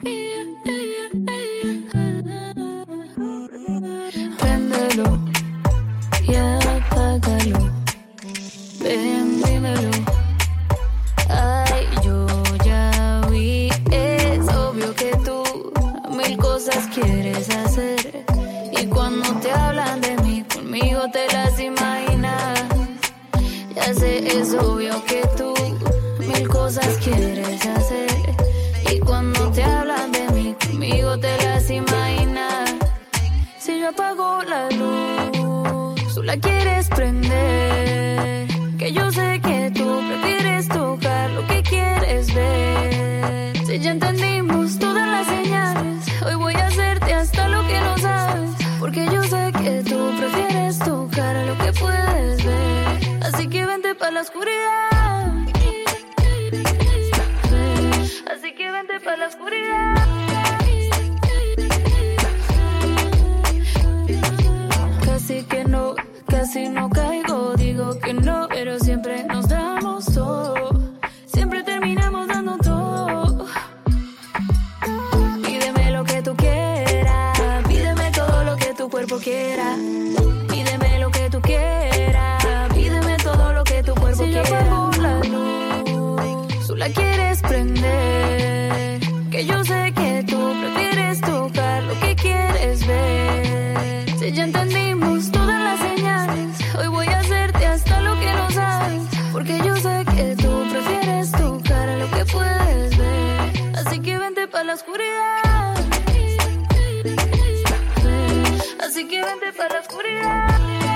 Préndelo y apágalo. Ven, dímelo. Ay, yo ya vi. Es obvio que tú mil cosas quieres hacer. Y cuando te hablan de mí, conmigo te las imaginas. Ya sé, es obvio que tú mil cosas quieres hacer. Y cuando te hablan de mí, conmigo te las imaginas. Si yo apago la luz, tú la quieres prender. Que yo sé que tú prefieres tocar lo que quieres ver. Si ya entendimos todas las señales, hoy voy a hacerte hasta lo que no sabes. Porque yo sé que tú prefieres tocar lo que puedes ver. Así que vente pa' la oscuridad. Así que vente pa' la oscuridad. Casi no caigo, digo que no, pero siempre nos damos todo. Siempre terminamos dando todo. Pídeme lo que tú quieras, pídeme todo lo que tu cuerpo quiera. Pídeme lo que tú quieras, pídeme todo lo que tu cuerpo quiera. Si yo apago la luz, tú la quieres prender. Que yo sé que tú prefieres tocar lo que quieres ver. Si ya entendimos todas las señales, hoy voy a hacerte hasta lo que no sabes. Porque yo sé que tú prefieres tocar lo que puedes ver. Así que vente pa' la oscuridad. Así que vente pa' la oscuridad.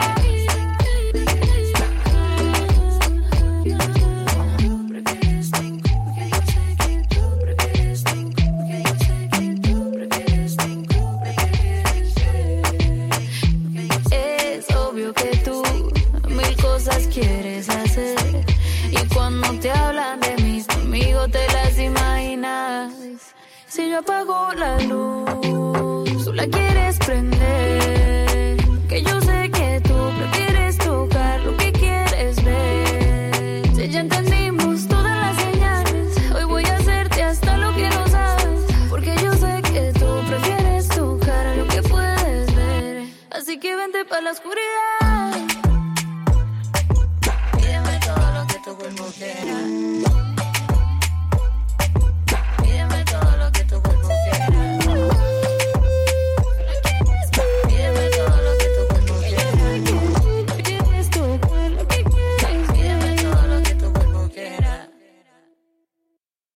Quieres hacer. Y cuando te hablan de mí, conmigo te las imaginas. Si yo apago la luz, tú la quieres prender. Que yo sé que tú prefieres tocar lo que quieres ver. Si ya entendimos todas las señales, hoy voy a hacerte hasta lo que no sabes. Porque yo sé que tú prefieres tocar lo que puedes ver. Así que vente pa' la oscuridad. Tu cuerpo quiera.